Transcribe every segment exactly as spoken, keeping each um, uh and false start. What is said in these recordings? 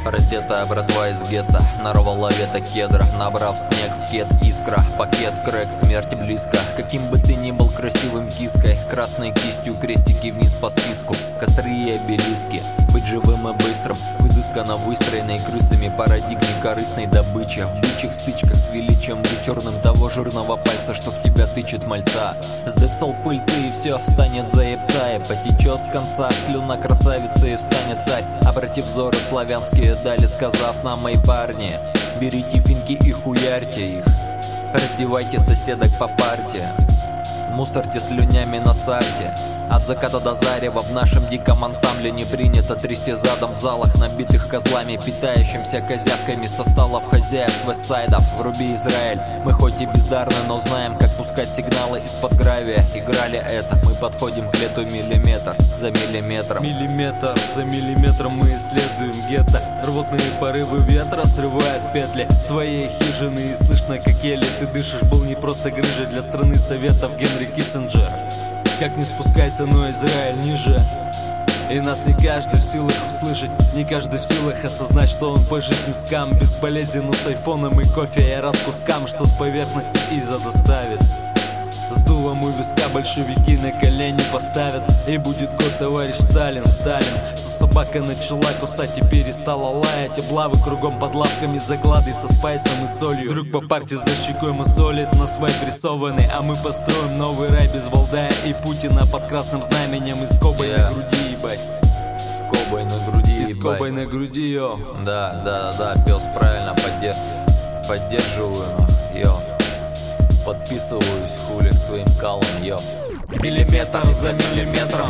Раздетая братва из гетто нарвала веток кедра, набрав снег в кет искра. Пакет крэк, смерти близко. Каким бы ты ни был красивым киской, красной кистью крестики вниз по списку. Костры и обелиски, быть живым и быстрым в изысканно выстроенной крысами парадигме корыстной добычи. В бычьих стычках с величием вычурным того жирного пальца, что в тебя тычет мальца. Сдет сол пыльцы и все станет заебца, и потечет с конца слюна красавицы и встанет царь. Обратив взоры славянские дали, сказав нам: мои парни, берите финки и хуярьте их, раздевайте соседок по парте, мусорьте слюнями на сарте. От заката до зарева в нашем диком ансамбле не принято трясти задом в залах, набитых козлами, питающимся козявками со столов хозяев вестсайдов. Вруби, Израиль, мы хоть и бездарны, но знаем, как пускать сигналы из-под гравия. Играли это, мы подходим к лету миллиметр за миллиметром. Миллиметр за миллиметром мы исследуем гетто. Рвотные порывы ветра срывают петли с твоей хижины, и слышно, как еле ты дышишь. Был не просто грыжей для страны советов Генри Киссинджер. Как не спускайся, но Израиль ниже. И нас не каждый в силах услышать, не каждый в силах осознать, что он по жизни скам, бесполезен, но с айфоном и кофе я рад кускам, что с поверхности Иза доставит. С дулом у виска большевики на колени поставят, и будет год, товарищ Сталин, Сталин. Что собака начала кусать и перестала лаять, облавы кругом под лавками, заклады со спайсом и солью. Друг по парте за щекой мусолит, на свай прессованный, а мы построим новый рай без Валдая и Путина под красным знаменем и скобой yeah. на груди, ебать. Скобой на груди, и ебать. Скобой на груди, йо. Да, да, да, пес, правильно, поддерж... поддерживаю, йо. Подписываюсь, хули, к своим калам, йо. Миллиметр за миллиметром,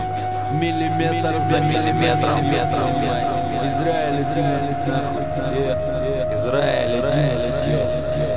миллиметр за миллиметром. Израиль, одиннадцать нахуй. Израиль, одиннадцать.